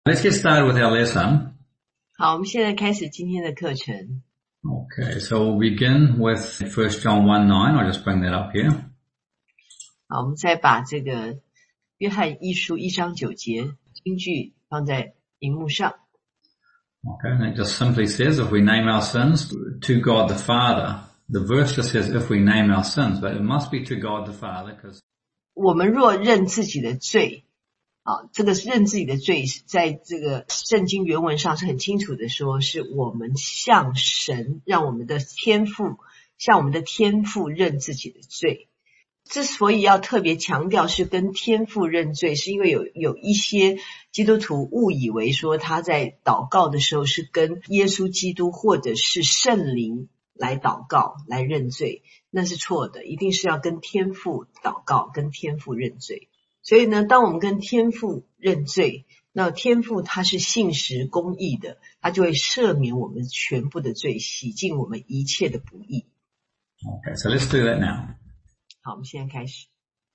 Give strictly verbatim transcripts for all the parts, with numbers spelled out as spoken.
Let's get started with our lesson. 好，我们现在开始今天的课程。 Okay, so we'll begin with First John one nine. I'll just bring that up here. 好，我们再把这个约翰一书一章九节经句放在荧幕上。 Okay, and it just simply says if we name our sins to God the Father. The verse just says if we name our sins, but it must be to God the Father because 我们若认自己的罪，啊，这个认自己的罪在这个圣经原文上是很清楚的说，是我们向神，让我们的天父，向我们的天父认自己的罪。之所以要特别强调是跟天父认罪，是因为有有一些基督徒误以为说他在祷告的时候是跟耶稣基督或者是圣灵来祷告来认罪，那是错的，一定是要跟天父祷告，跟天父认罪。所以呢，当我们跟天父认罪，那天父他是信实公义的，他就会赦免我们全部的罪，洗净我们一切的不义。 Okay, so let's do that now. 好，我们现在开始。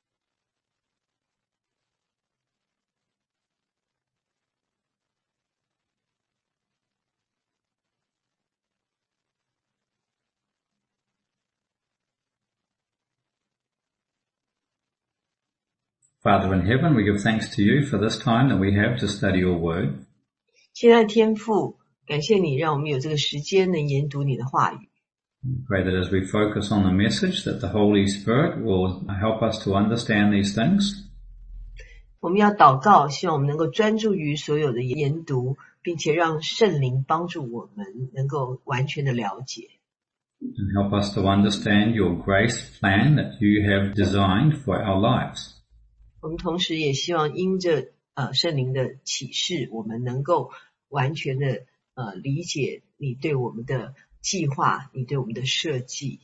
Father in heaven, we give thanks to you for this time that we have to study your word. 亲爱的天父，感谢你让我们有这个时间能研读你的话语。 We pray that as we focus on the message, that the Holy Spirit will help us to understand these things. 我们要祷告，希望我们能够专注于所有的研读，并且让圣灵帮助我们能够完全的了解。 And help us to understand your grace plan that you have designed for our lives. 我们同时也希望因着呃圣灵的启示，我们能够完全的呃理解你对我们的计划，你对我们的设计。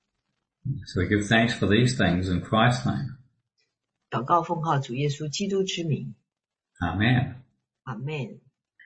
So we give thanks for these things in Christ's name. 祷告奉靠主耶稣基督之名， Amen. 阿们。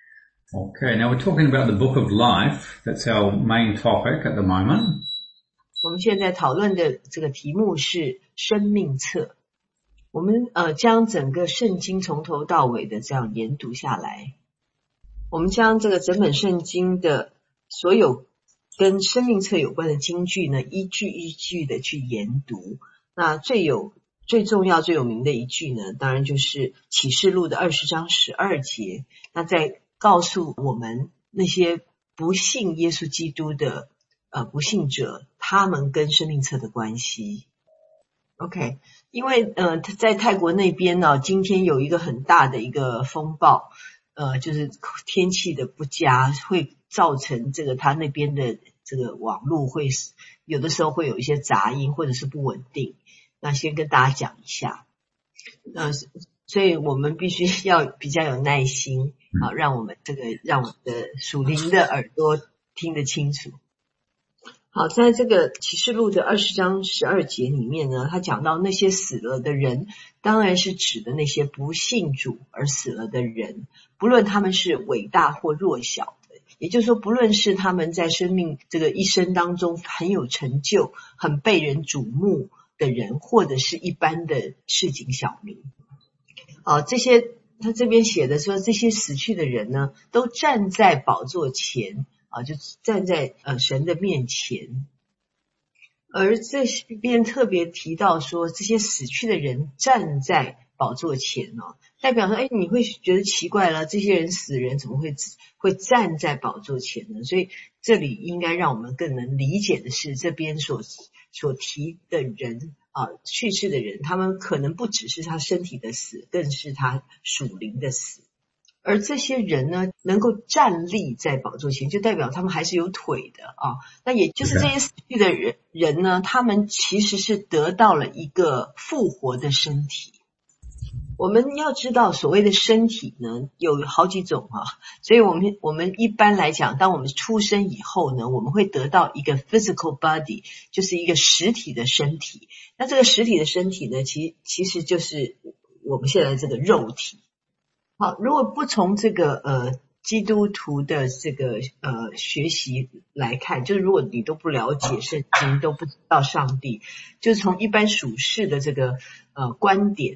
Okay, now we're talking about the book of life. That's our main topic at the moment. 我们现在讨论的这个题目是生命册。我们呃将整个圣经从头到尾的这样研读下来，我们将这个整本圣经的所有跟生命册有关的经句呢，一句一句的去研读。那最有最重要最有名的一句呢，当然就是启示录的二十章十二节，那在告诉我们那些不信耶稣基督的呃不信者，他们跟生命册的关系。OK， 因为呃在泰国那边呢，今天有一个很大的一个风暴，呃就是天气的不佳，会造成这个他那边的这个网络会有的时候会有一些杂音或者是不稳定。那先跟大家讲一下，呃所以我们必须要比较有耐心啊，让我们这个让我们的属灵的耳朵听得清楚。好，在这个启示录的二十章十二节里面呢，他讲到那些死了的人，当然是指的那些不信主而死了的人，不论他们是伟大或弱小的，也就是说，不论是他们在生命这个一生当中很有成就、很被人瞩目的人，或者是一般的市井小民。好，这些他这边写的说，这些死去的人呢，都站在宝座前。啊，就站在呃神的面前，而这边特别提到说，这些死去的人站在宝座前哦，代表说，哎，你会觉得奇怪了，这些人死人怎么会会站在宝座前呢？所以这里应该让我们更能理解的是，这边所所提的人啊，去世的人，他们可能不只是他身体的死，更是他属灵的死。而这些人呢，能够站立在宝座前，就代表他们还是有腿的啊。那也就是这些死去的人人呢，他们其实是得到了一个复活的身体。我们要知道，所谓的身体呢，有好几种啊。所以我们我们一般来讲，当我们出生以后呢，我们会得到一个 physical body， 就是一个实体的身体。那这个实体的身体呢，其其实就是我们现在这个肉体。好，如果不从这个呃基督徒的这个呃学习来看，就是如果你都不了解圣经，都不知道上帝，就是从一般属世的这个呃观点，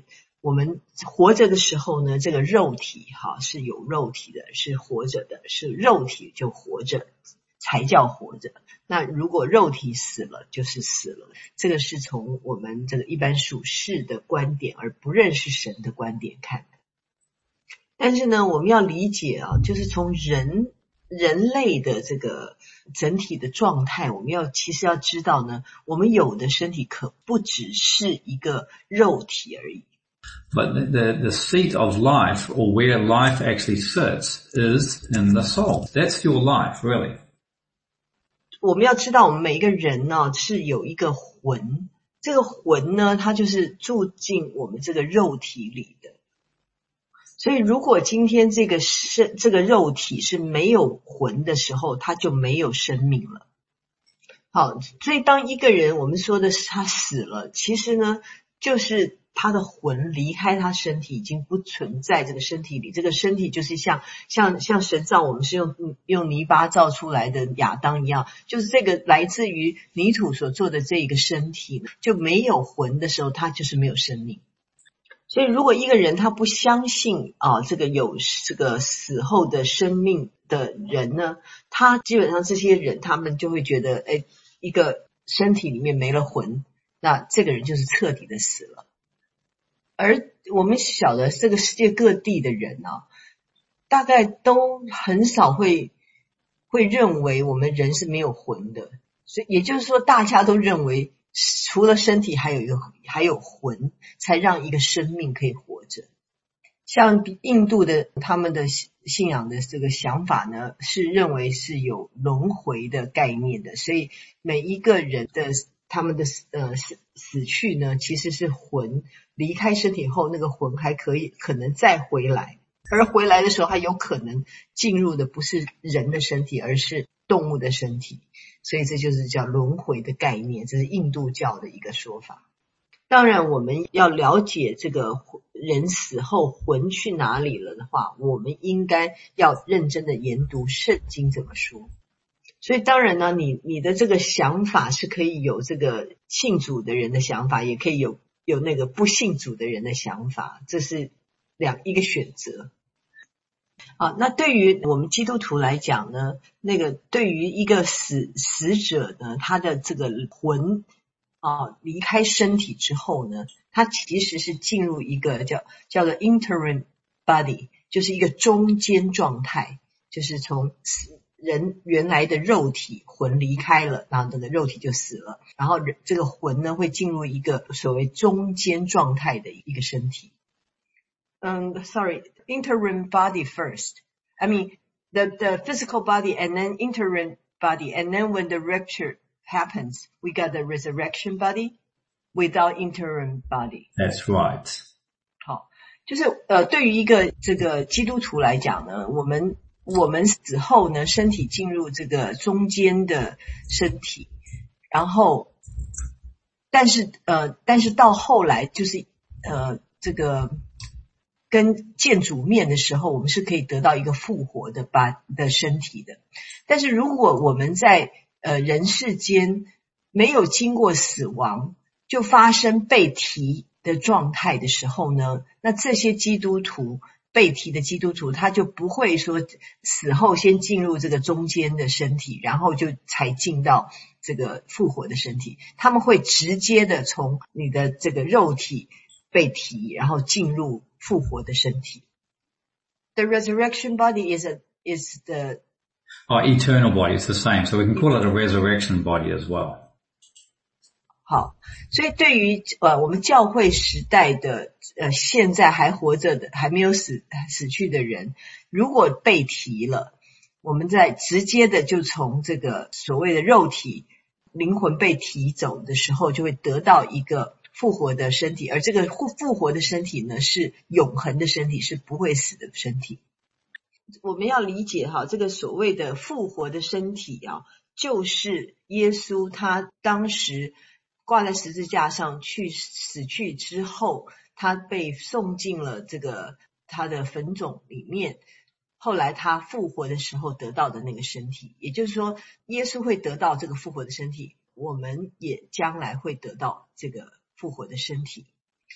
我们活着的时候呢，这个肉体哈是有肉体的，是活着的，是肉体就活着才叫活着。那如果肉体死了就是死了，这个是从我们这个一般属世的观点而不认识神的观点看的。但是呢，我们要理解啊，就是从人人类的这个整体的状态，我们要其实要知道呢，我们有的身体可不只是一个肉体而已。 But the, the, the seat of life, or where life actually sits, is in the soul. That's your life, really. 我们要知道我们每一个人呢是有一个魂，这个魂呢它就是住进我们这个肉体里的。所以如果今天这个身这个肉体是没有魂的时候，它就没有生命了。好，所以当一个人我们说的是他死了，其实呢就是他的魂离开他身体，已经不存在这个身体里。这个身体就是像像像神造我们是用用泥巴造出来的亚当一样，就是这个来自于泥土所做的这个身体就没有魂的时候，他就是没有生命。所以如果一个人他不相信啊，这个有这个死后的生命的人呢，他基本上这些人他们就会觉得，哎，一个身体里面没了魂，那这个人就是彻底的死了。而我们晓得这个世界各地的人啊，大概都很少会会认为我们人是没有魂的，所以也就是说大家都认为除了身体还有一个还有魂，才让一个生命可以活着。像印度的他们的信仰的这个想法呢，是认为是有轮回的概念的，所以每一个人的他们的呃死死去呢，其实是魂离开身体后，那个魂还可以可能再回来，而回来的时候还有可能进入的不是人的身体，而是动物的身体，所以这就是叫轮回的概念，这是印度教的一个说法。当然我们要了解这个人死后魂去哪里了的话，我们应该要认真的研读圣经怎么说。所以当然呢，你你的这个想法是可以有这个信主的人的想法，也可以有有那个不信主的人的想法，这是两一个选择。啊，那对于我们基督徒来讲呢，那个对于一个死死者呢，他的这个魂啊离开身体之后呢，他其实是进入一个叫叫做 interim body， 就是一个中间状态，就是从死人原来的肉体魂离开了，然后这个肉体就死了，然后这个魂呢会进入一个所谓中间状态的一个身体。嗯、um, sorry, interim body first. I mean, the, the physical body and then interim body. And then when the rapture happens, we got the resurrection body without interim body. That's right. 好，就是呃，对于一个这个基督徒来讲呢，我们我们死后呢，身体进入这个中间的身体，然后，但是呃，但是到后来就是呃，这个。跟见主面的时候，我们是可以得到一个复活的把的身体的。但是如果我们在呃人世间没有经过死亡，就发生被提的状态的时候呢，那这些基督徒被提的基督徒，他就不会说死后先进入这个中间的身体，然后就才进到这个复活的身体，他们会直接的从你的这个肉体被提，然后进入复活的身体。The resurrection body is a is the Oh, eternal body, it's the same. So we can call it a resurrection body as well. 好，所以对于呃我们教会时代的呃现在还活着的还没有死死去的人，如果被提了，我们在直接的就从这个所谓的肉体灵魂被提走的时候，就会得到一个复活的身体，而这个复活的身体呢，是永恒的身体，是不会死的身体。我们要理解哈，这个所谓的复活的身体啊，就是耶稣他当时挂在十字架上去死去之后，他被送进了这个他的坟冢里面，后来他复活的时候得到的那个身体，也就是说耶稣会得到这个复活的身体，我们也将来会得到这个复活的身体。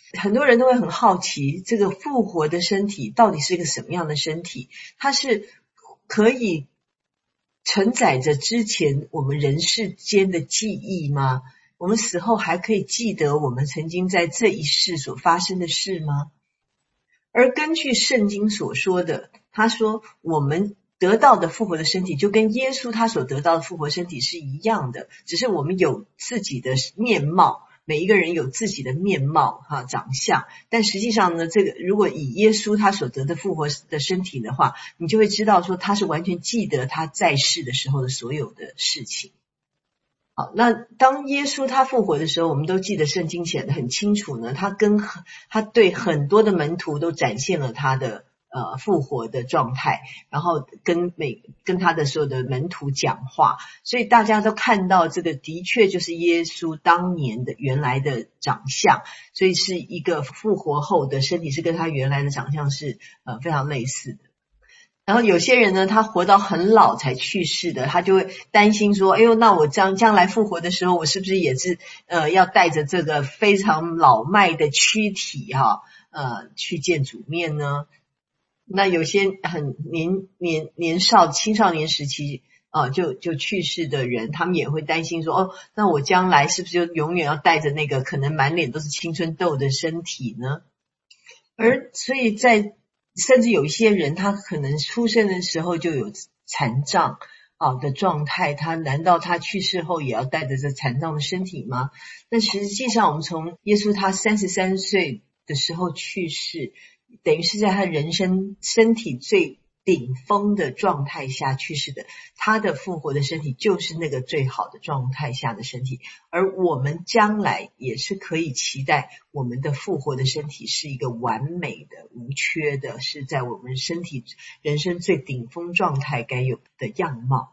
很多人都会很好奇，这个复活的身体到底是一个什么样的身体？它是可以承载着之前我们人世间的记忆吗？我们死后还可以记得我们曾经在这一世所发生的事吗？而根据圣经所说的，他说我们得到的复活的身体就跟耶稣他所得到的复活身体是一样的，只是我们有自己的面貌，每一个人有自己的面貌哈长相，但实际上呢，这个如果以耶稣他所得的复活的身体的话，你就会知道说他是完全记得他在世的时候的所有的事情。好，那当耶稣他复活的时候，我们都记得圣经写得很清楚呢，他跟他对很多的门徒都展现了他的呃复活的状态，然后跟每跟他的所有的门徒讲话，所以大家都看到这个的确就是耶稣当年的原来的长相，所以是一个复活后的身体是跟他原来的长相是呃非常类似的。然后有些人呢，他活到很老才去世的，他就会担心说，哎呦，那我将将来复活的时候，我是不是也是呃要带着这个非常老迈的躯体哈呃去见主面呢？那有些很年年年少青少年时期啊、呃、就就去世的人，他们也会担心说，哦，那我将来是不是就永远要带着那个可能满脸都是青春痘的身体呢？而所以在甚至有一些人他可能出生的时候就有残障啊的状态，他难道他去世后也要带着这残障的身体吗？那实际上我们从耶稣他三十三岁的时候去世，等于是在他人生身体最顶峰的状态下去世的，他的复活的身体就是那个最好的状态下的身体，而我们将来也是可以期待我们的复活的身体是一个完美的无缺的，是在我们身体人生最顶峰状态该有的样貌。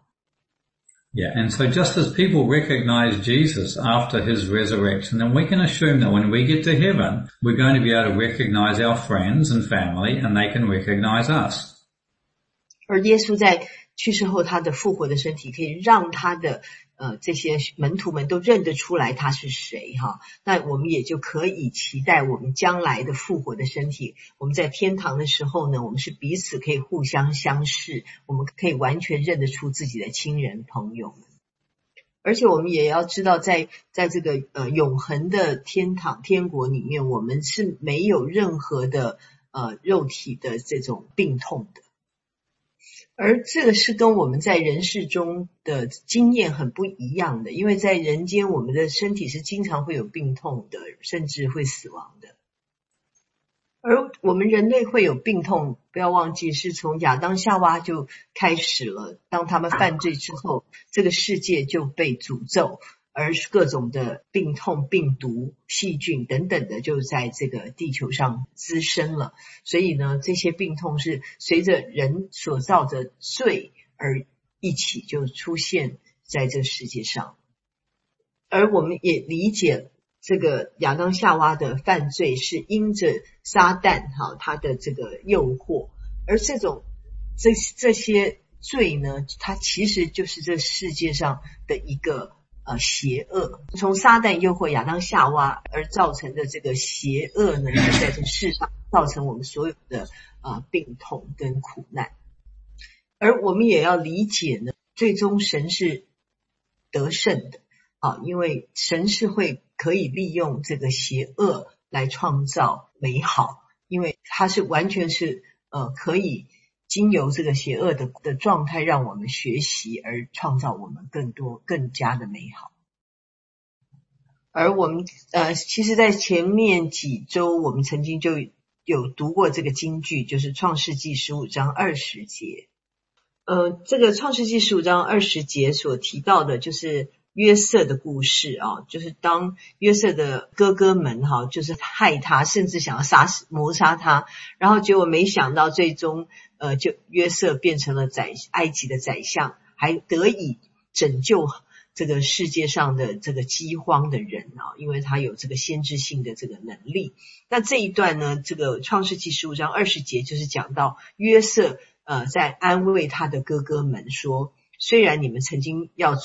Yeah, and so just as people recognize Jesus after his resurrection, then we can assume that when we get to heaven, we're going to be able to recognize our friends and family, and they can recognize us. 而耶稣在去世后，他的复活的身体可以让他的呃这些门徒们都认得出来他是谁哈。那我们也就可以期待我们将来的复活的身体，我们在天堂的时候呢，我们是彼此可以互相相视，我们可以完全认得出自己的亲人朋友们。而且我们也要知道在在这个呃永恒的天堂天国里面，我们是没有任何的呃肉体的这种病痛的。而这个是跟我们在人世中的经验很不一样的，因为在人间我们的身体是经常会有病痛的，甚至会死亡的。而我们人类会有病痛，不要忘记是从亚当夏娃就开始了，当他们犯罪之后，这个世界就被诅咒，而各种的病痛、病毒、细菌等等的就在这个地球上滋生了。所以呢，这些病痛是随着人所造的罪而一起就出现在这个世界上。而我们也理解这个亚当夏娃的犯罪是因着撒旦哈他的这个诱惑，而这种这这些罪呢，它其实就是这世界上的一个呃，邪恶，从撒旦诱惑亚当夏娃而造成的这个邪恶呢，就在这世上造成我们所有的呃病痛跟苦难。而我们也要理解呢，最终神是得胜的啊，因为神是会可以利用这个邪恶来创造美好，因为他是完全是呃可以经由这个邪恶的的状态让我们学习而创造我们更多更加的美好。而我们呃其实在前面几周我们曾经就有读过这个金句，就是创世纪十五章二十节。呃这个创世纪十五章二十节所提到的就是约瑟的故事啊，就是当约瑟的哥哥们哈，就是害他，甚至想要杀死谋杀他，然后结果没想到最终呃，就约瑟变成了宰埃及的宰相，还得以拯救这个世界上的这个饥荒的人啊，因为他有这个先知性的这个能力。那这一段呢，这个创世纪十五章二十节就是讲到约瑟呃在安慰他的哥哥们说，虽然你们曾经要做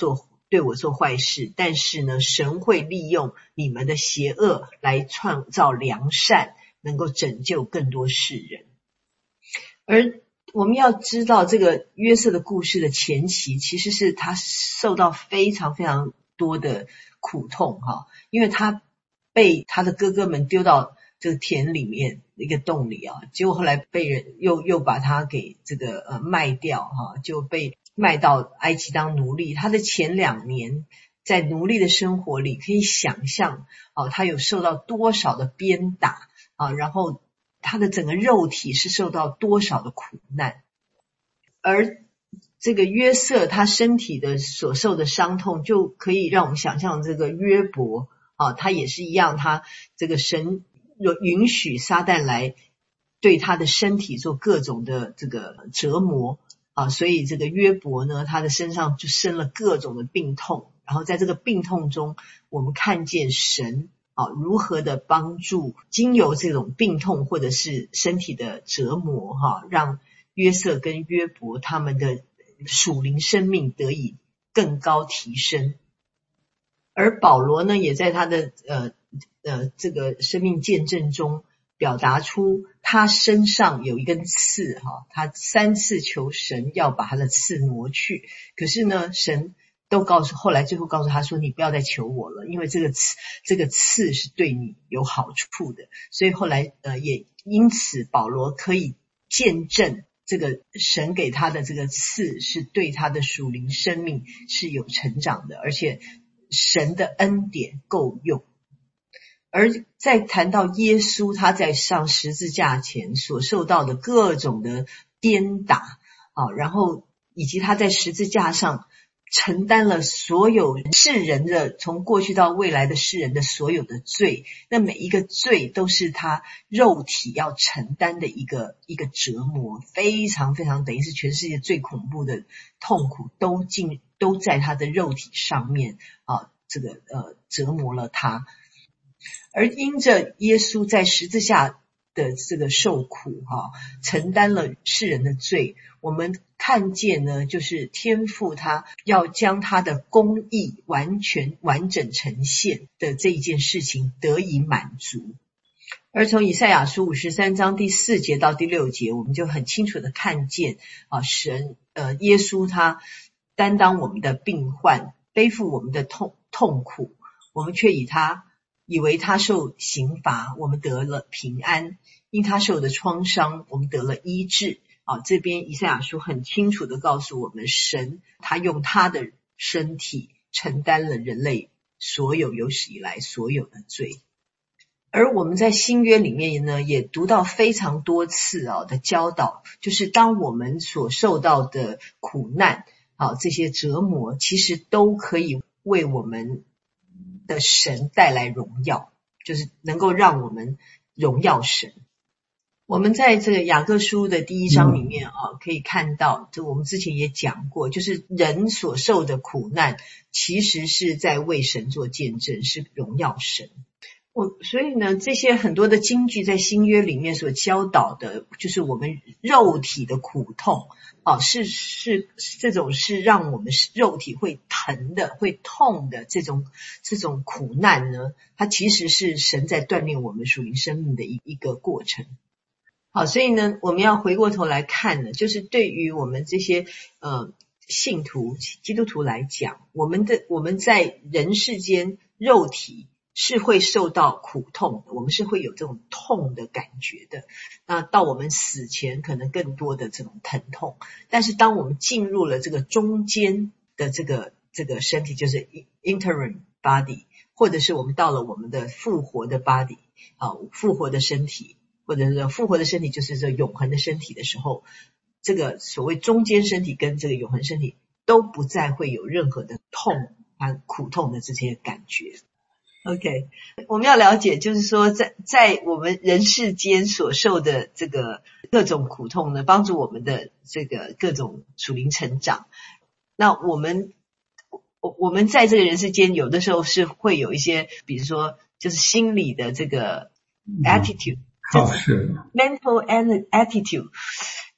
对我做坏事，但是呢，神会利用你们的邪恶来创造良善，能够拯救更多世人。而我们要知道，这个约瑟的故事的前期其实是他受到非常非常多的苦痛哈，因为他被他的哥哥们丢到这个田里面一个洞里啊，结果后来被人又又把他给这个呃卖掉哈，就被卖到埃及当奴隶。他的前两年在奴隶的生活里，可以想象啊，他有受到多少的鞭打啊，然后他的整个肉体是受到多少的苦难。而这个约瑟他身体的所受的伤痛，就可以让我们想象这个约伯啊，他也是一样，他这个神允许撒旦来对他的身体做各种的这个折磨啊，所以这个约伯呢，他的身上就生了各种的病痛，然后在这个病痛中，我们看见神啊如何的帮助，经由这种病痛或者是身体的折磨哈、啊，让约瑟跟约伯他们的属灵生命得以更高提升。而保罗呢，也在他的呃呃这个生命见证中表达出他身上有一根刺哈，他三次求神要把他的刺挪去，可是呢，神都告诉，后来最后告诉他说，你不要再求我了，因为这个刺这个刺是对你有好处的。所以后来呃也因此保罗可以见证这个神给他的这个刺是对他的属灵生命是有成长的，而且神的恩典够用。而在谈到耶稣他在上十字架前所受到的各种的鞭打啊，然后以及他在十字架上承担了所有世人的，从过去到未来的世人的所有的罪，那每一个罪都是他肉体要承担的一个一个折磨，非常非常等于是全世界最恐怖的痛苦都进都在他的肉体上面啊，这个呃折磨了他。而因着耶稣在十字架的这个受苦哈、啊，承担了世人的罪，我们看见呢，就是天父他要将他的公义完全完整呈现的这一件事情得以满足。而从以赛亚书五十三章第四节到第六节，我们就很清楚的看见啊，神呃耶稣他担当我们的病患，背负我们的痛痛苦，我们却以他以为他受刑罚，我们得了平安；因他受的创伤，我们得了医治。啊，这边以赛亚书很清楚的告诉我们，神他用他的身体承担了人类所有有史以来所有的罪。而我们在新约里面呢，也读到非常多次啊的教导，就是当我们所受到的苦难啊这些折磨，其实都可以为我们的神带来荣耀，就是能够让我们荣耀神。我们在这个雅各书的第一章里面啊，可以看到，这我们之前也讲过，就是人所受的苦难，其实是在为神做见证，是荣耀神。我所以呢，这些很多的金句在新约里面所教导的，就是我们肉体的苦痛啊，是是这种是让我们肉体会疼的、会痛的这种这种苦难呢，它其实是神在锻炼我们属灵生命的一一个过程。好，所以呢，我们要回过头来看呢，就是对于我们这些呃信徒、基督徒来讲，我们的我们在人世间肉体是会受到苦痛的，我们是会有这种痛的感觉的。那到我们死前可能更多的这种疼痛，但是当我们进入了这个中间的这个这个身体，就是 interim body， 或者是我们到了我们的复活的 body 啊，复活的身体。或者是复活的身体，就是这永恒的身体的时候，这个所谓中间身体跟这个永恒身体都不再会有任何的痛和苦痛的这些感觉。OK， 我们要了解，就是说在在我们人世间所受的这个各种苦痛呢，帮助我们的这个各种属灵成长。那我们我我们在这个人世间有的时候是会有一些，比如说就是心理的这个 attitude。 好，是 mental and attitude，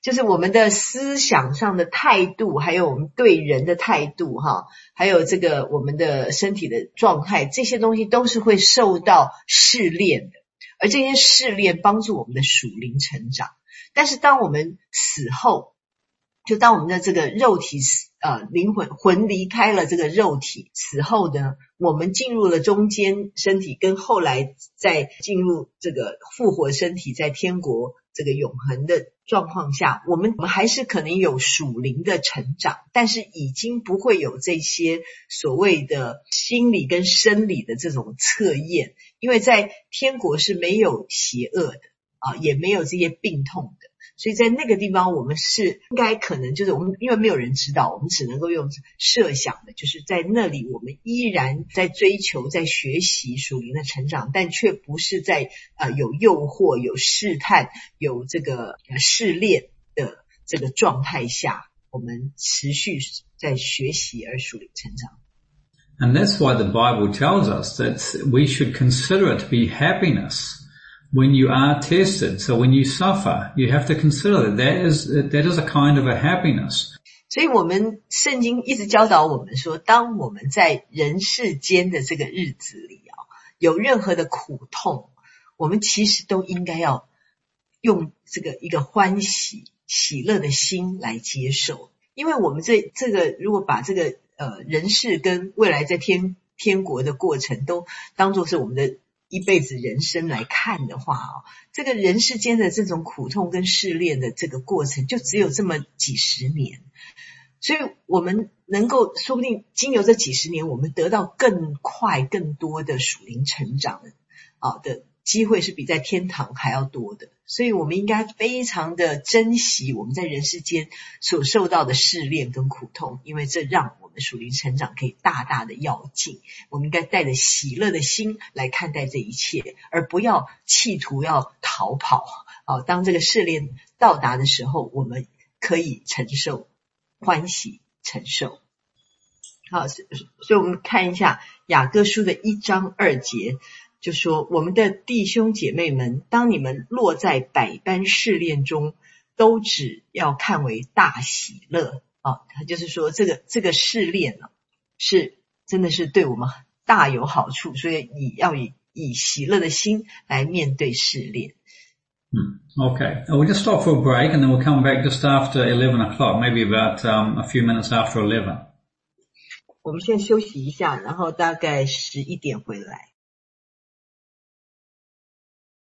就是我们的思想上的态度，还有我们对人的态度哈，还有这个我们的身体的状态，这些东西都是会受到试炼的，而这些试炼帮助我们的属灵成长。但是当我们死后，就当我们的这个肉体呃灵魂魂离开了这个肉体死后呢，我们进入了中间身体，跟后来再进入这个复活身体，在天国这个永恒的状况下，我们我们还是可能有属灵的成长，但是已经不会有这些所谓的心理跟生理的这种测验，因为在天国是没有邪恶的啊，也没有这些病痛的。所以在那个地方我们是应该可能就是我们因为没有人知道，我们只能够用设想的，就是在那里我们依然在追求在学习属灵的成长，但却不是在呃有诱惑有试探有这个试炼的这个状态下，我们持续在学习而属灵成长。 And that's why the Bible tells us that we should consider it to be happiness.When you are tested, so when you suffer, you have to consider that that is, that is a kind of a happiness. 所以我们圣经一直教导我们说，当我们在人世间的这个日子里啊，有任何的苦痛，我们其实都应该要用这个一个欢喜喜乐的心来接受。因为我们这这个如果把这个呃人世跟未来在天天国的过程都当作是我们的一辈子人生来看的话哦，这个人世间的这种苦痛跟试炼的这个过程就只有这么几十年，所以我们能够说不定经由这几十年我们得到更快更多的属灵成长啊的机会是比在天堂还要多的，所以我们应该非常的珍惜我们在人世间所受到的试炼跟苦痛，因为这让我们属灵成长可以大大的跃进。我们应该带着喜乐的心来看待这一切，而不要企图要逃跑啊！当这个试炼到达的时候，我们可以承受，欢喜承受。好，所以我们看一下雅歌书的一章二节，就说我们的弟兄姐妹们，当你们落在百般试炼中，都只要看为大喜乐啊！他就是说这个这个试炼呢、啊，是真的是对我们大有好处，所以你要以以喜乐的心来面对试炼。 Hmm. Okay. We'll just stop for a break and then we'll come back just after eleven o'clock, maybe about um, a few minutes after eleven. 我们先休息一下，然后大概十一点回来。